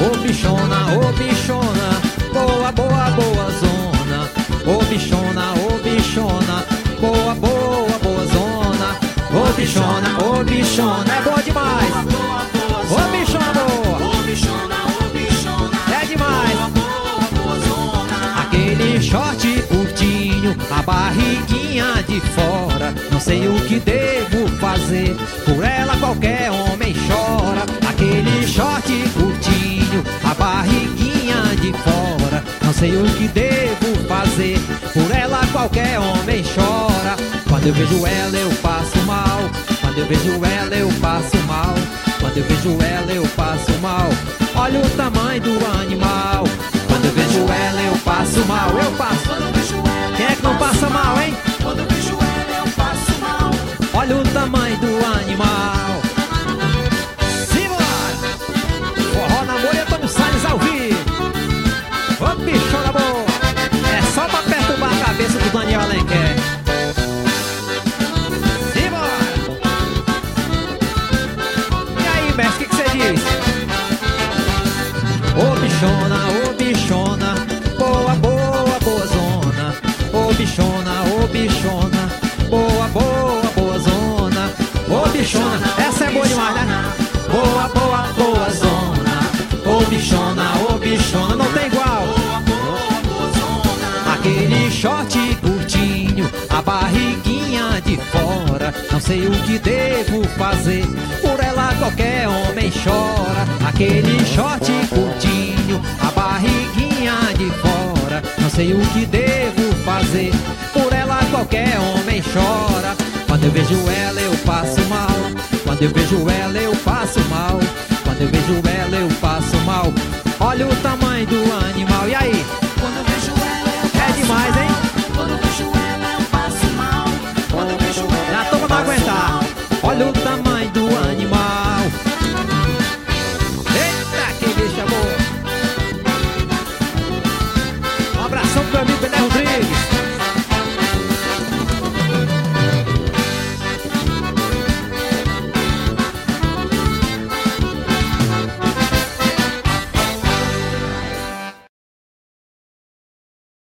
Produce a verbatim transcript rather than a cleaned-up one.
Ô bichona, ô bichona, boa, boa, boa zona. Ô bichona, ô bichona, boa, boa, boa zona. Ô bichona, ô bichona, é boa demais. Ô bichona boa, Ô bichona, ô bichona, é demais. boa, boa zona. Aquele short curtinho, a barriguinha de fora. Não sei o que devo fazer, por ela qualquer homem chora. Aquele short curtinho, a barriguinha de fora. Não sei o que devo fazer, por ela qualquer homem chora. Quando eu vejo ela eu passo mal, quando eu vejo ela eu passo mal, quando eu vejo ela eu passo mal. Olha o tamanho do animal. Quando eu vejo ela eu passo mal, eu passo. Quando eu vejo ela, Quem é que não passa mal, hein? quando eu vejo ela, eu passo mal. Olha o tamanho do animal. Simbora! Forró, namoro e Antônio Salles ao vivo. Ô bichona boa, é só pra perturbar a cabeça do Daniel Alenquer. Simbora! E aí, mestre, o que você diz? Ô bichona, ô bichona, boa, boa, boa zona. Ô bichona, ô bichona, boa, boa, boa zona. Ô bichona, essa é boa demais, né? Boa, boa, boa zona. Ô bichona, ô bichona, não tem igual. Aquele short curtinho, a barriguinha de fora. Não sei o que devo fazer, por ela qualquer homem chora. Aquele short curtinho, a barriguinha de fora. Não sei o que devo fazer, por ela qualquer homem chora. Quando eu vejo ela eu passo mal, quando eu vejo ela eu passo mal, quando eu vejo ela eu passo mal. Olha o tamanho do animal, e aí? Quando eu vejo ela, eu É demais, hein?